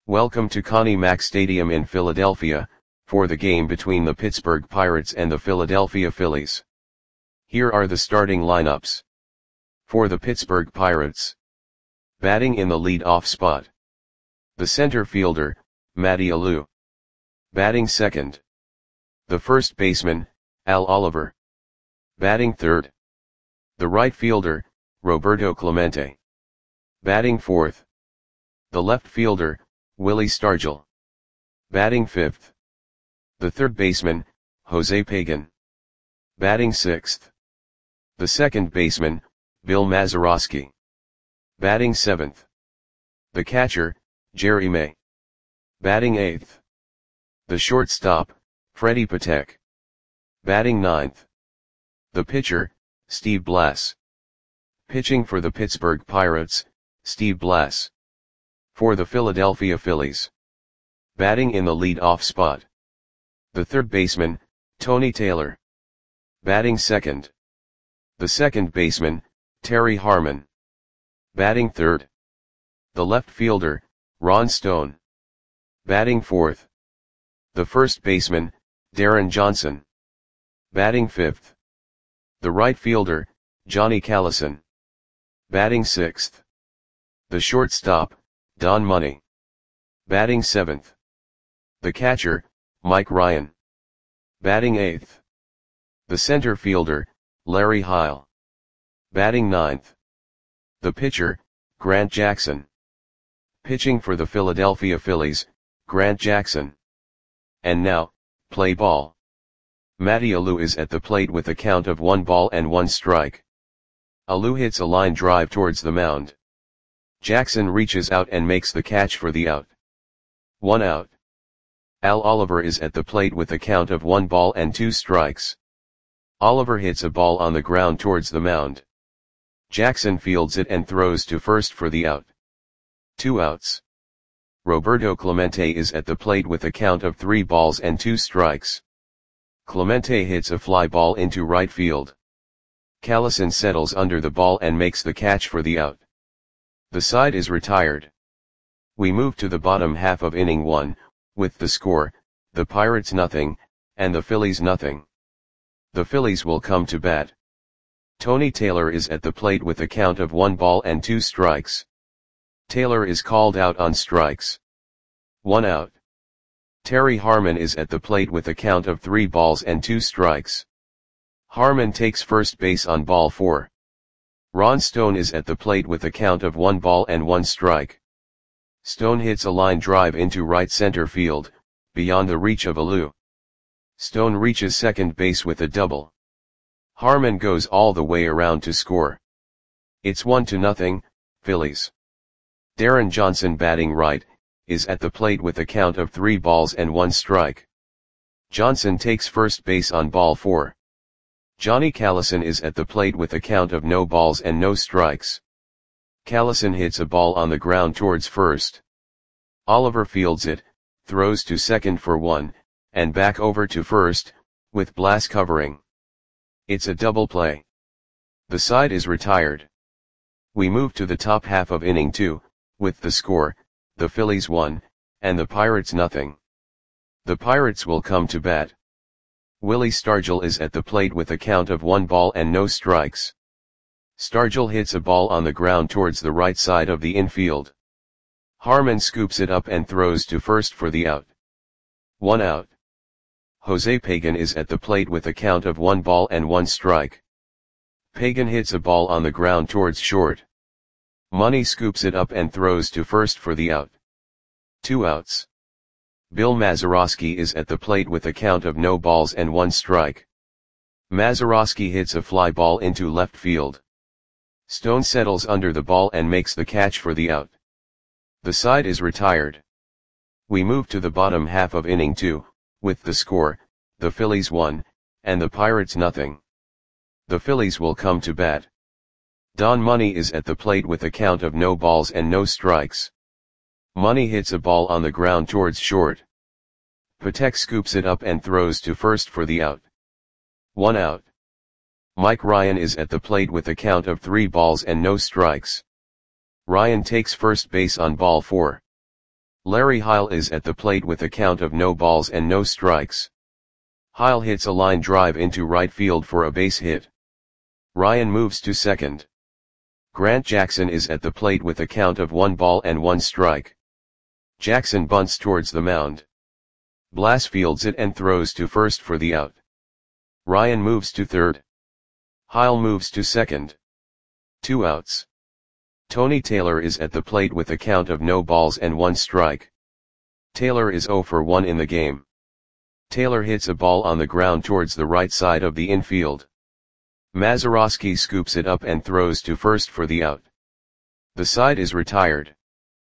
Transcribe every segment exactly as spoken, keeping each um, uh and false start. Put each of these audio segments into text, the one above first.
Welcome to Connie Mack Stadium in Philadelphia, for the game between the Pittsburgh Pirates and the Philadelphia Phillies. Here are the starting lineups. For the Pittsburgh Pirates. Batting in the lead-off spot. The center fielder, Matty Alou. Batting second. The first baseman, Al Oliver. Batting third. The right fielder, Roberto Clemente. Batting fourth. The left fielder, Willie Stargell. Batting fifth. The third baseman, Jose Pagan. Batting sixth. The second baseman, Bill Mazeroski. Batting seventh. The catcher, Jerry May. Batting eighth. The shortstop, Freddie Patek. Batting ninth. The pitcher, Steve Blass. Pitching for the Pittsburgh Pirates, Steve Blass. For the Philadelphia Phillies. Batting in the lead-off spot. The third baseman, Tony Taylor. Batting second. The second baseman, Terry Harmon. Batting third. The left fielder, Ron Stone. Batting fourth. The first baseman, Darren Johnson. Batting fifth. The right fielder, Johnny Callison. Batting sixth. The shortstop, Don Money. Batting seventh. The catcher, Mike Ryan. Batting eighth. The center fielder, Larry Heil. Batting ninth. The pitcher, Grant Jackson. Pitching for the Philadelphia Phillies, Grant Jackson. And now, play ball. Matty Alou is at the plate with a count of one ball and one strike. Alou hits a line drive towards the mound. Jackson reaches out and makes the catch for the out. One out. Al Oliver is at the plate with a count of one ball and two strikes. Oliver hits a ball on the ground towards the mound. Jackson fields it and throws to first for the out. Two outs. Roberto Clemente is at the plate with a count of three balls and two strikes. Clemente hits a fly ball into right field. Callison settles under the ball and makes the catch for the out. The side is retired. We move to the bottom half of inning one, with the score, the Pirates nothing, and the Phillies nothing. The Phillies will come to bat. Tony Taylor is at the plate with a count of one ball and two strikes. Taylor is called out on strikes. One out. Terry Harmon is at the plate with a count of three balls and two strikes. Harmon takes first base on ball four. Ron Stone is at the plate with a count of one ball and one strike. Stone hits a line drive into right center field, beyond the reach of Alou. Stone reaches second base with a double. Harmon goes all the way around to score. It's one to nothing, Phillies. Darren Johnson, batting right, is at the plate with a count of three balls and one strike. Johnson takes first base on ball four. Johnny Callison is at the plate with a count of no balls and no strikes. Callison hits a ball on the ground towards first. Oliver fields it, throws to second for one, and back over to first, with Blass covering. It's a double play. The side is retired. We move to the top half of inning two, with the score, the Phillies one, and the Pirates nothing. The Pirates will come to bat. Willie Stargell is at the plate with a count of one ball and no strikes. Stargell hits a ball on the ground towards the right side of the infield. Harmon scoops it up and throws to first for the out. One out. Jose Pagan is at the plate with a count of one ball and one strike. Pagan hits a ball on the ground towards short. Money scoops it up and throws to first for the out. Two outs. Bill Mazeroski is at the plate with a count of no balls and one strike. Mazeroski hits a fly ball into left field. Stone settles under the ball and makes the catch for the out. The side is retired. We move to the bottom half of inning two, with the score, the Phillies one, and the Pirates nothing. The Phillies will come to bat. Don Money is at the plate with a count of no balls and no strikes. Money hits a ball on the ground towards short. Patek scoops it up and throws to first for the out. One out. Mike Ryan is at the plate with a count of three balls and no strikes. Ryan takes first base on ball four. Larry Heil is at the plate with a count of no balls and no strikes. Heil hits a line drive into right field for a base hit. Ryan moves to second. Grant Jackson is at the plate with a count of one ball and one strike. Jackson bunts towards the mound. Blass fields it and throws to first for the out. Ryan moves to third. Heil moves to second. Two outs. Tony Taylor is at the plate with a count of no balls and one strike. Taylor is oh for one in the game. Taylor hits a ball on the ground towards the right side of the infield. Mazeroski scoops it up and throws to first for the out. The side is retired.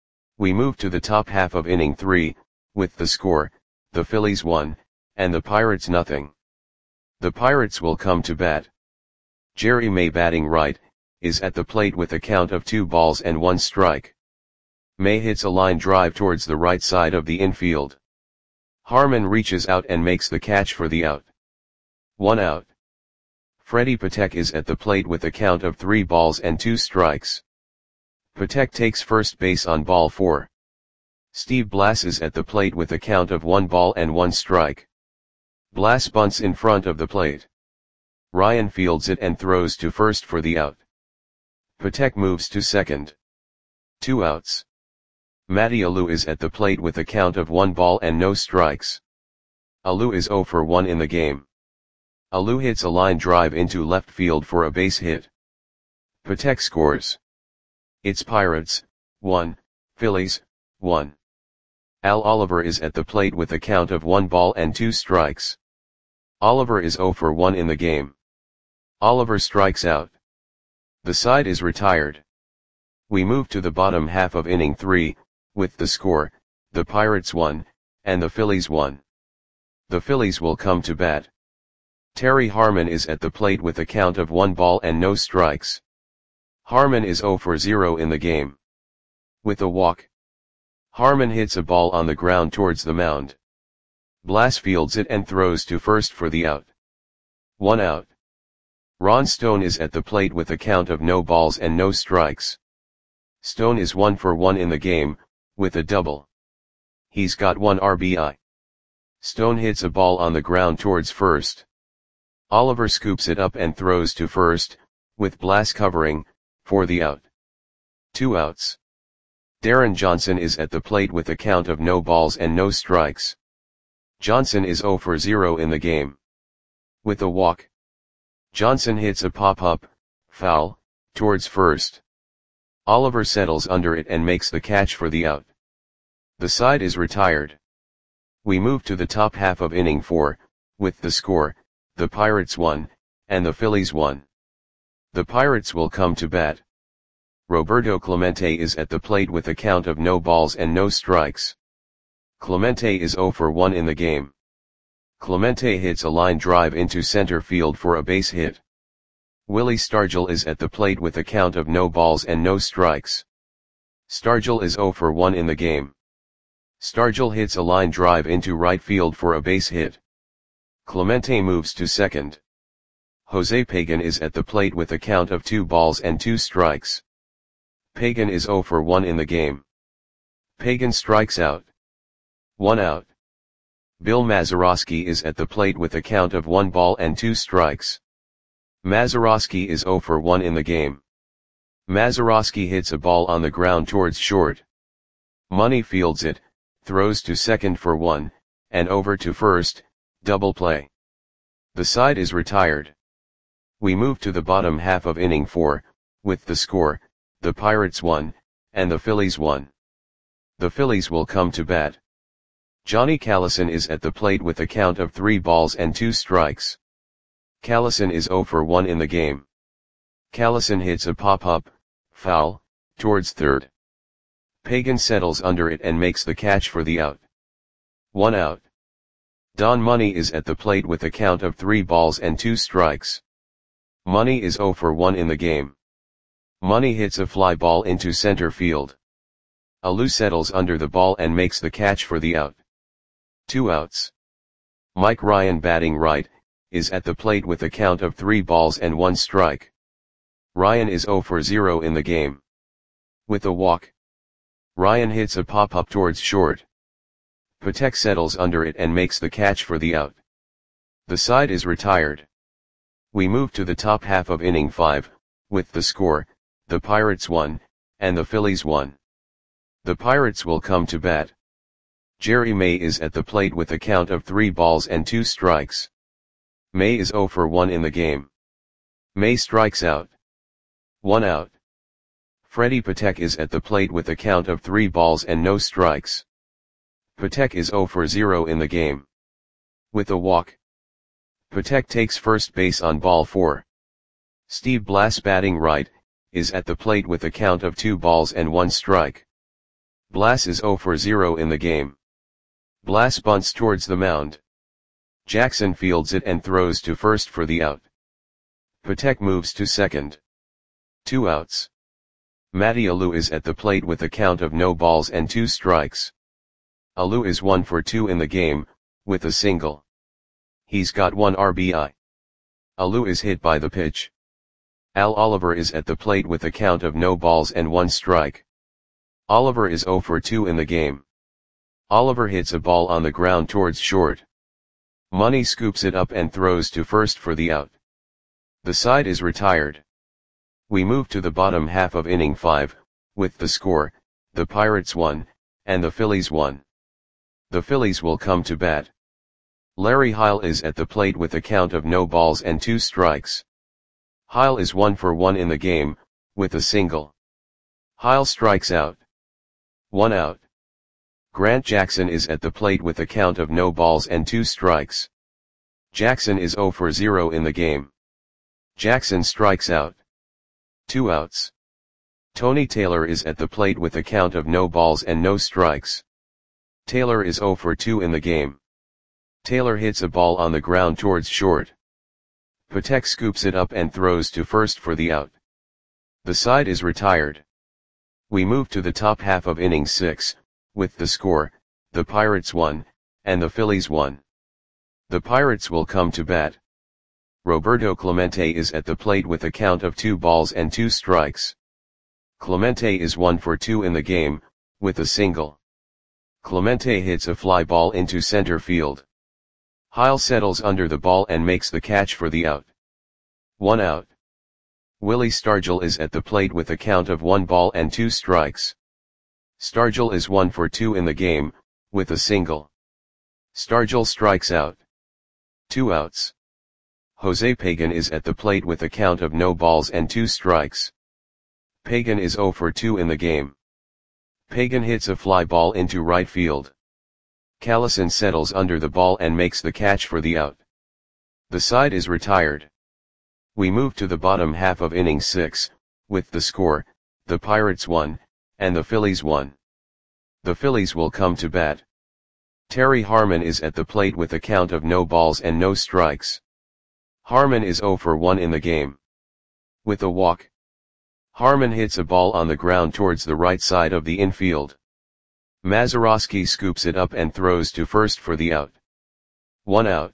We move to the top half of inning three, with the score, the Phillies one, and the Pirates nothing. The Pirates will come to bat. Jerry May, batting right, is at the plate with a count of two balls and one strike. May hits a line drive towards the right side of the infield. Harmon reaches out and makes the catch for the out. One out. Freddie Patek is at the plate with a count of three balls and two strikes. Patek takes first base on ball four. Steve Blass is at the plate with a count of one ball and one strike. Blass bunts in front of the plate. Ryan fields it and throws to first for the out. Patek moves to second. Two outs. Matty Alou is at the plate with a count of one ball and no strikes. Alou is oh for one in the game. Alou hits a line drive into left field for a base hit. Patek scores. It's Pirates, one, Phillies, one. Al Oliver is at the plate with a count of one ball and two strikes. Oliver is oh for one in the game. Oliver strikes out. The side is retired. We move to the bottom half of inning three, with the score, the Pirates one, and the Phillies one. The Phillies will come to bat. Terry Harmon is at the plate with a count of one ball and no strikes. Harmon is oh for zero in the game. With a walk. Harmon hits a ball on the ground towards the mound. Blass fields it and throws to first for the out. One out. Ron Stone is at the plate with a count of no balls and no strikes. Stone is one for one in the game, with a double. He's got one R B I. Stone hits a ball on the ground towards first. Oliver scoops it up and throws to first, with Blass covering, for the out. Two outs. Darren Johnson is at the plate with a count of no balls and no strikes. Johnson is oh for zero in the game. With a walk. Johnson hits a pop-up, foul, towards first. Oliver settles under it and makes the catch for the out. The side is retired. We move to the top half of inning four, with the score, the Pirates one, and the Phillies one. The Pirates will come to bat. Roberto Clemente is at the plate with a count of no balls and no strikes. Clemente is oh for one in the game. Clemente hits a line drive into center field for a base hit. Willie Stargell is at the plate with a count of no balls and no strikes. Stargell is oh for one in the game. Stargell hits a line drive into right field for a base hit. Clemente moves to second. Jose Pagan is at the plate with a count of two balls and two strikes. Pagan is oh for one in the game. Pagan strikes out. One out. Bill Mazeroski is at the plate with a count of one ball and two strikes. Mazeroski is oh for one in the game. Mazeroski hits a ball on the ground towards short. Money fields it, throws to second for one, and over to first, double play. The side is retired. We move to the bottom half of inning four, with the score, the Pirates one, and the Phillies one. The Phillies will come to bat. Johnny Callison is at the plate with a count of three balls and two strikes. Callison is oh for one in the game. Callison hits a pop-up, foul, towards third. Pagan settles under it and makes the catch for the out. One out. Don Money is at the plate with a count of three balls and two strikes. Money is oh for one in the game. Money hits a fly ball into center field. Alou settles under the ball and makes the catch for the out. Two outs. Mike Ryan, batting right, is at the plate with a count of three balls and one strike. Ryan is oh for zero in the game. With a walk. Ryan hits a pop-up towards short. Patek settles under it and makes the catch for the out. The side is retired. We move to the top half of inning five, with the score, the Pirates one, and the Phillies one. The Pirates will come to bat. Jerry May is at the plate with a count of three balls and two strikes. May is oh for one in the game. May strikes out. One out. Freddie Patek is at the plate with a count of three balls and no strikes. Patek is oh for zero in the game. With a walk. Patek takes first base on ball four. Steve Blass, batting right, is at the plate with a count of two balls and one strike. Blass is oh for zero in the game. Blass bunts towards the mound. Jackson fields it and throws to first for the out. Patek moves to second. Two outs. Matty Alou is at the plate with a count of no balls and two strikes. Alou is one for two in the game, with a single. He's got one R B I. Alou is hit by the pitch. Al Oliver is at the plate with a count of no balls and one strike. Oliver is oh for two in the game. Oliver hits a ball on the ground towards short. Money scoops it up and throws to first for the out. The side is retired. We move to the bottom half of inning five, with the score, the Pirates one, and the Phillies one. The Phillies will come to bat. Larry Heil is at the plate with a count of no balls and two strikes. Heil is one for one in the game, with a single. Heil strikes out. One out. Grant Jackson is at the plate with a count of no balls and two strikes. Jackson is oh for zero in the game. Jackson strikes out. Two outs. Tony Taylor is at the plate with a count of no balls and no strikes. Taylor is oh for two in the game. Taylor hits a ball on the ground towards short. Patek scoops it up and throws to first for the out. The side is retired. We move to the top half of inning six, with the score, the Pirates one, and the Phillies one. The Pirates will come to bat. Roberto Clemente is at the plate with a count of two balls and two strikes. Clemente is one for two in the game, with a single. Clemente hits a fly ball into center field. Heil settles under the ball and makes the catch for the out. One out. Willie Stargell is at the plate with a count of one ball and two strikes. Stargell is one for two in the game, with a single. Stargell strikes out. Two outs. Jose Pagan is at the plate with a count of no balls and two strikes. Pagan is oh for two in the game. Pagan hits a fly ball into right field. Callison settles under the ball and makes the catch for the out. The side is retired. We move to the bottom half of inning six, with the score, the Pirates one, and the Phillies one. The Phillies will come to bat. Terry Harmon is at the plate with a count of no balls and no strikes. Harmon is oh for one in the game. With a walk. Harmon hits a ball on the ground towards the right side of the infield. Mazeroski scoops it up and throws to first for the out. One out.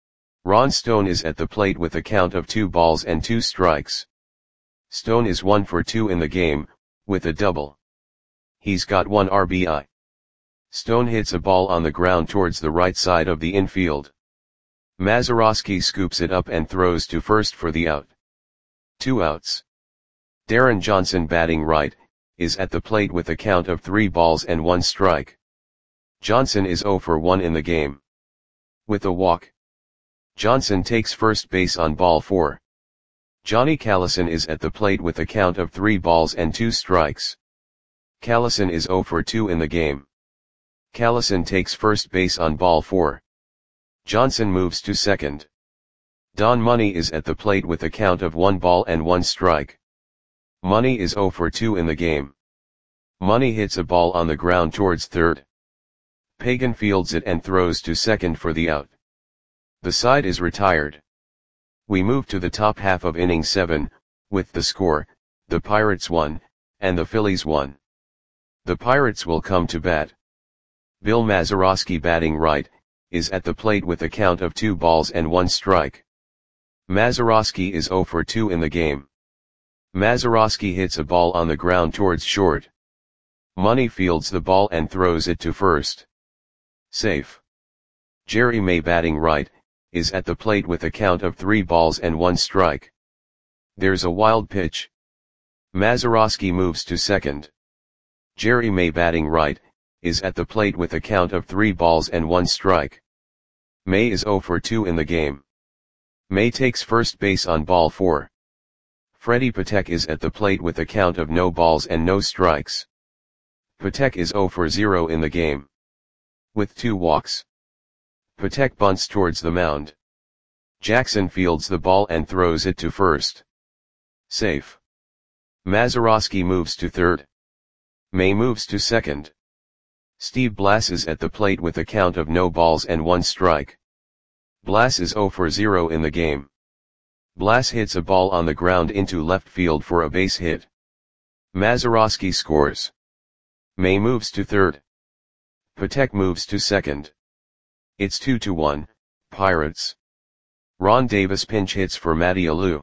Ron Stone is at the plate with a count of two balls and two strikes. Stone is one for two in the game, with a double. He's got one R B I. Stone hits a ball on the ground towards the right side of the infield. Mazeroski scoops it up and throws to first for the out. Two outs. Darren Johnson, batting right, is at the plate with a count of three balls and one strike. Johnson is oh for one in the game. With a walk. Johnson takes first base on ball four. Johnny Callison is at the plate with a count of three balls and two strikes. Callison is oh for two in the game. Callison takes first base on ball four. Johnson moves to second. Don Money is at the plate with a count of one ball and one strike. Money is oh for two in the game. Money hits a ball on the ground towards third. Pagan fields it and throws to second for the out. The side is retired. We move to the top half of inning seven, with the score, the Pirates one, and the Phillies one. The Pirates will come to bat. Bill Mazeroski, batting right, is at the plate with a count of two balls and one strike. Mazeroski is oh for two in the game. Mazeroski hits a ball on the ground towards short. Money fields the ball and throws it to first. Safe. Jerry May batting right, is at the plate with a count of three balls and one strike. There's a wild pitch. Mazeroski moves to second. Jerry May batting right, is at the plate with a count of three balls and one strike. May is oh for two in the game. May takes first base on ball four. Freddie Patek is at the plate with a count of no balls and no strikes. Patek is oh for zero in the game. With two walks. Patek bunts towards the mound. Jackson fields the ball and throws it to first. Safe. Mazeroski moves to third. May moves to second. Steve Blass is at the plate with a count of no balls and one strike. Blass is oh for zero in the game. Blass hits a ball on the ground into left field for a base hit. Mazeroski scores. May moves to third. Patek moves to second. It's two to one, Pirates. Ron Davis pinch hits for Matty Alou.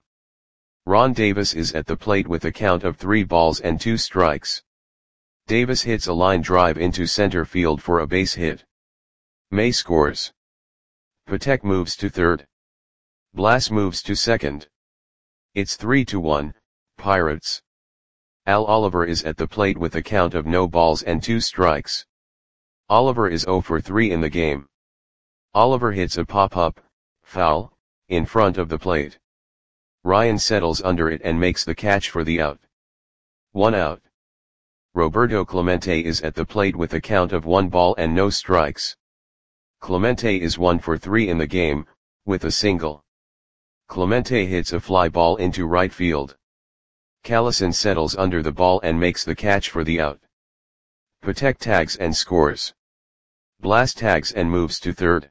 Ron Davis is at the plate with a count of three balls and two strikes. Davis hits a line drive into center field for a base hit. May scores. Patek moves to third. Blass moves to second. It's three to one, Pirates. Al Oliver is at the plate with a count of no balls and two strikes. Oliver is oh for three in the game. Oliver hits a pop-up, foul, in front of the plate. Ryan settles under it and makes the catch for the out. One out. Roberto Clemente is at the plate with a count of one ball and no strikes. Clemente is one for three in the game, with a single. Clemente hits a fly ball into right field. Callison settles under the ball and makes the catch for the out. Patek tags and scores. Blass tags and moves to third.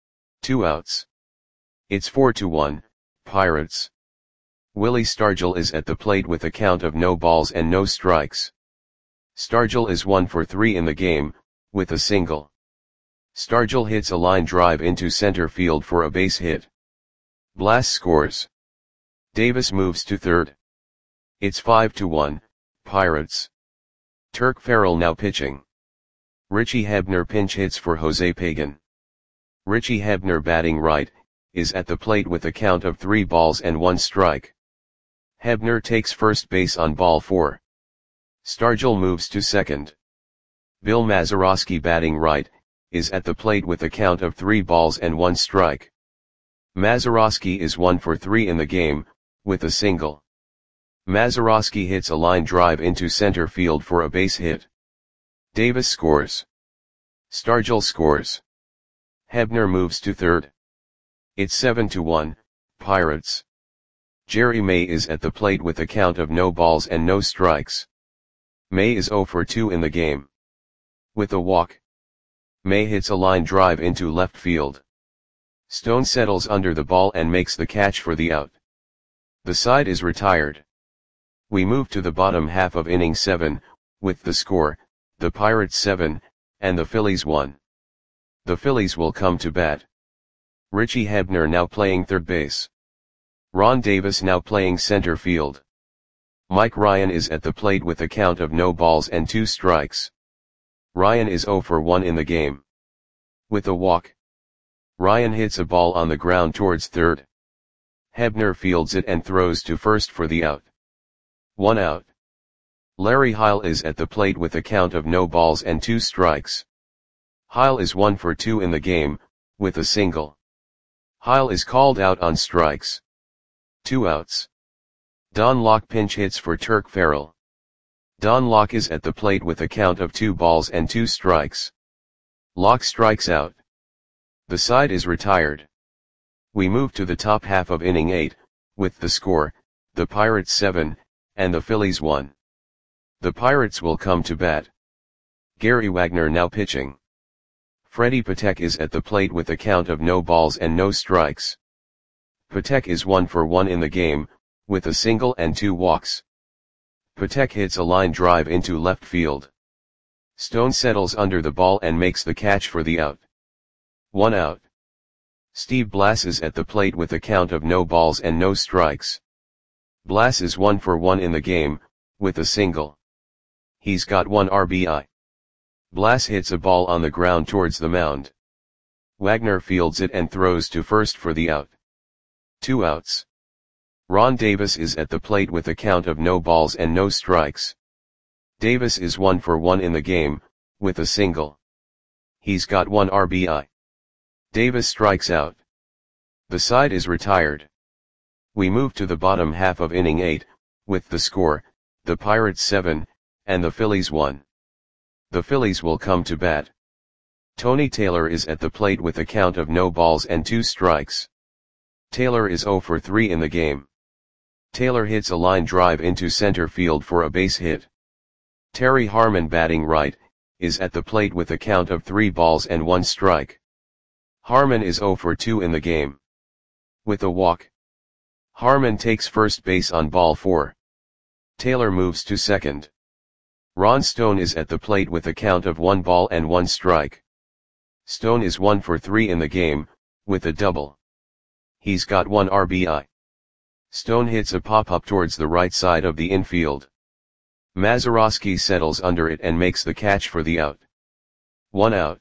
Two outs. It's four to one, Pirates. Willie Stargell is at the plate with a count of no balls and no strikes. Stargell is one for three in the game, with a single. Stargell hits a line drive into center field for a base hit. Blass scores. Davis moves to third. It's five to one, Pirates. Turk Farrell now pitching. Richie Hebner pinch hits for Jose Pagan. Richie Hebner batting right, is at the plate with a count of three balls and one strike. Hebner takes first base on ball four. Stargell moves to second. Bill Mazeroski batting right, is at the plate with a count of three balls and one strike. Mazeroski is one for three in the game, with a single. Mazeroski hits a line drive into center field for a base hit. Davis scores. Stargell scores. Hebner moves to third. It's seven to one, Pirates. Jerry May is at the plate with a count of no balls and no strikes. May is oh for two in the game. With a walk. May hits a line drive into left field. Stone settles under the ball and makes the catch for the out. The side is retired. We move to the bottom half of inning seven, with the score, the Pirates seven, and the Phillies one. The Phillies will come to bat. Richie Hebner now playing third base. Ron Davis now playing center field. Mike Ryan is at the plate with a count of no balls and two strikes. Ryan is oh for one in the game. With a walk. Ryan hits a ball on the ground towards third. Hebner fields it and throws to first for the out. One out. Larry Heil is at the plate with a count of no balls and two strikes. Heil is one for two in the game, with a single. Heil is called out on strikes. Two outs. Don Locke pinch hits for Turk Farrell. Don Locke is at the plate with a count of two balls and two strikes. Locke strikes out. The side is retired. We move to the top half of inning eight, with the score, the Pirates seven, and the Phillies one. The Pirates will come to bat. Gary Wagner now pitching. Freddie Patek is at the plate with a count of no balls and no strikes. Patek is one for one in the game, with a single and two walks. Patek hits a line drive into left field. Stone settles under the ball and makes the catch for the out. One out. Steve Blass is at the plate with a count of no balls and no strikes. Blass is one for one in the game, with a single. He's got one R B I. Blas hits a ball on the ground towards the mound. Wagner fields it and throws to first for the out. Two outs. Ron Davis is at the plate with a count of no balls and no strikes. Davis is one for one in the game, with a single. He's got one R B I. Davis strikes out. The side is retired. We move to the bottom half of inning eight, with the score, the Pirates seven, and the Phillies one. The Phillies will come to bat. Tony Taylor is at the plate with a count of no balls and two strikes. Taylor is zero for three in the game. Taylor hits a line drive into center field for a base hit. Terry Harmon, batting right, is at the plate with a count of three balls and one strike. Harmon is zero for two in the game. With a walk, Harmon takes first base on ball four. Taylor moves to second. Ron Stone is at the plate with a count of one ball and one strike. Stone is one for three in the game, with a double. He's got one R B I. Stone hits a pop-up towards the right side of the infield. Mazeroski settles under it and makes the catch for the out. One out.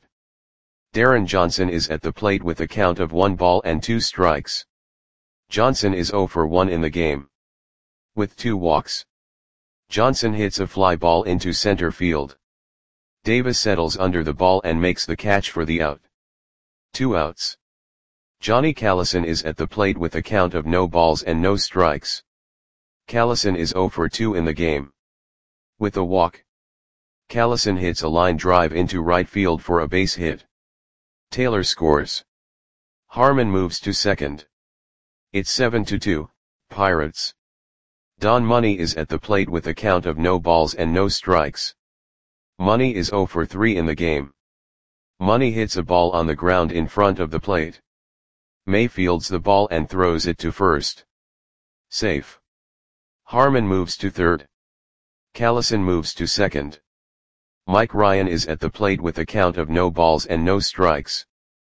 Darren Johnson is at the plate with a count of one ball and two strikes. Johnson is zero for one in the game. With two walks, Johnson hits a fly ball into center field. Davis settles under the ball and makes the catch for the out. Two outs. Johnny Callison is at the plate with a count of no balls and no strikes. Callison is zero for two in the game. With a walk, Callison hits a line drive into right field for a base hit. Taylor scores. Harmon moves to second. It's seven to two, Pirates. Don Money is at the plate with a count of no balls and no strikes. Money is zero for three in the game. Money hits a ball on the ground in front of the plate. May fields the ball and throws it to first. Safe. Harmon moves to third. Callison moves to second. Mike Ryan is at the plate with a count of no balls and no strikes.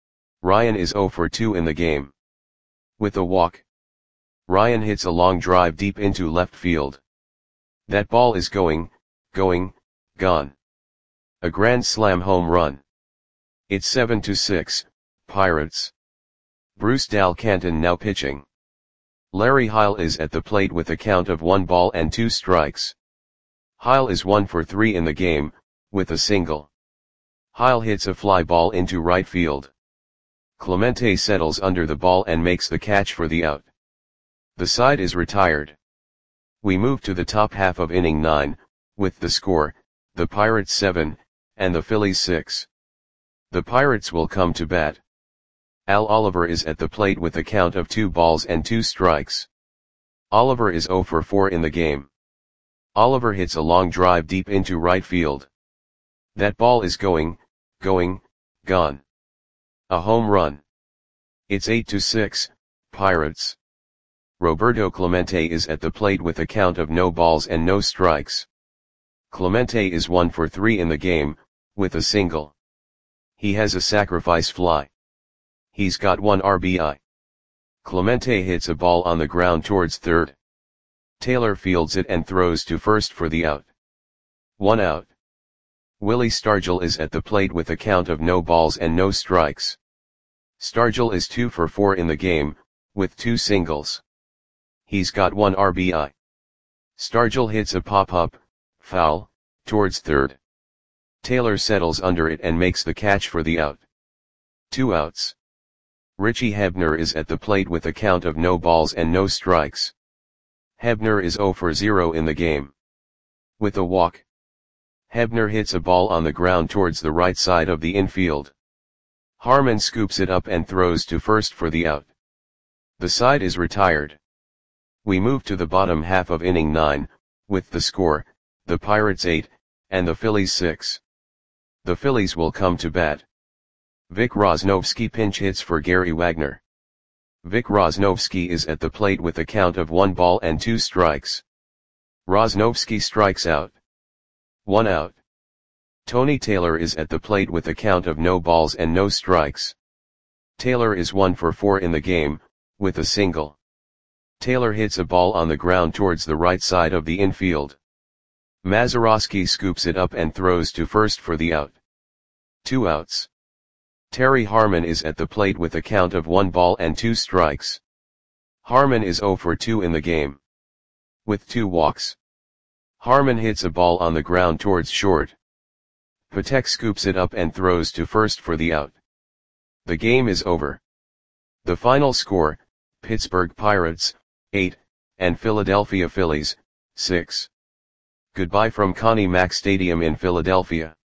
Ryan is zero for two in the game. With a walk, Ryan hits a long drive deep into left field. That ball is going, going, gone. A grand slam home run. It's seven to six, Pirates. Bruce Dalcanton now pitching. Larry Heil is at the plate with a count of one ball and two strikes. Heil is one for three in the game, with a single. Heil hits a fly ball into right field. Clemente settles under the ball and makes the catch for the out. The side is retired. We move to the top half of inning nine, with the score, the Pirates seven, and the Phillies six. The Pirates will come to bat. Al Oliver is at the plate with a count of two balls and two strikes. Oliver is zero for four in the game. Oliver hits a long drive deep into right field. That ball is going, going, gone. A home run. It's eight to six, Pirates. Roberto Clemente is at the plate with a count of no balls and no strikes. Clemente is one for three in the game, with a single. He has a sacrifice fly. He's got one R B I. Clemente hits a ball on the ground towards third. Taylor fields it and throws to first for the out. One out. Willie Stargell is at the plate with a count of no balls and no strikes. Stargell is two for four in the game, with two singles. He's got one R B I. Stargell hits a pop-up, foul, towards third. Taylor settles under it and makes the catch for the out. Two outs. Richie Hebner is at the plate with a count of no balls and no strikes. Hebner is zero for zero in the game. With a walk, Hebner hits a ball on the ground towards the right side of the infield. Harmon scoops it up and throws to first for the out. The side is retired. We move to the bottom half of inning nine, with the score, the Pirates eight, and the Phillies six. The Phillies will come to bat. Vic Rosnovsky pinch hits for Gary Wagner. Vic Rosnovsky is at the plate with a count of one ball and two strikes. Rosnovsky strikes out. One out. Tony Taylor is at the plate with a count of no balls and no strikes. Taylor is one for four in the game, with a single. Taylor hits a ball on the ground towards the right side of the infield. Mazeroski scoops it up and throws to first for the out. Two outs. Terry Harmon is at the plate with a count of one ball and two strikes. Harmon is zero for two in the game. With two walks. Harmon hits a ball on the ground towards short. Patek scoops it up and throws to first for the out. The game is over. The final score, Pittsburgh Pirates, eight, and Philadelphia Phillies, six. Goodbye from Connie Mack Stadium in Philadelphia.